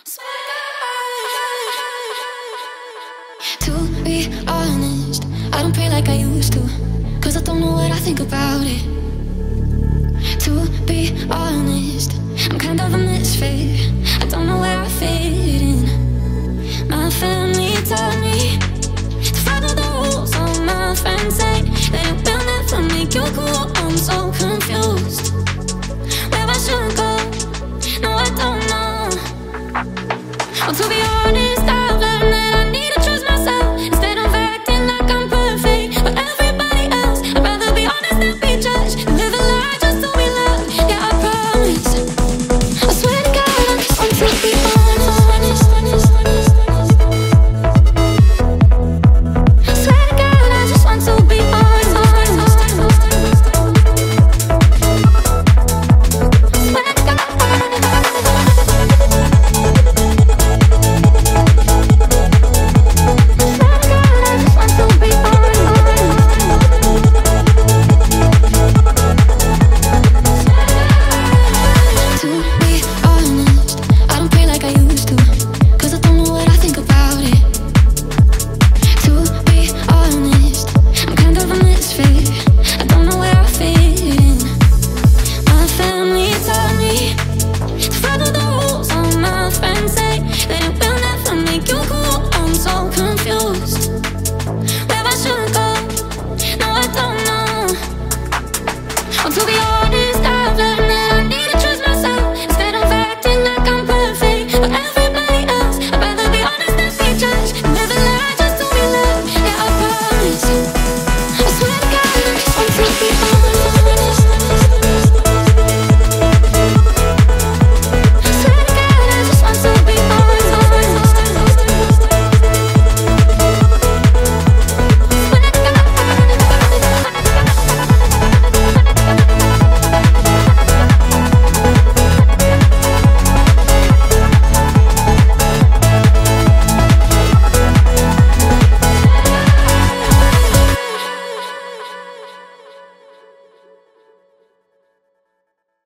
To be honest, I don't pray like I used to, 'cause I don't know what I think about it. To be honest, I'm kind of a misfit.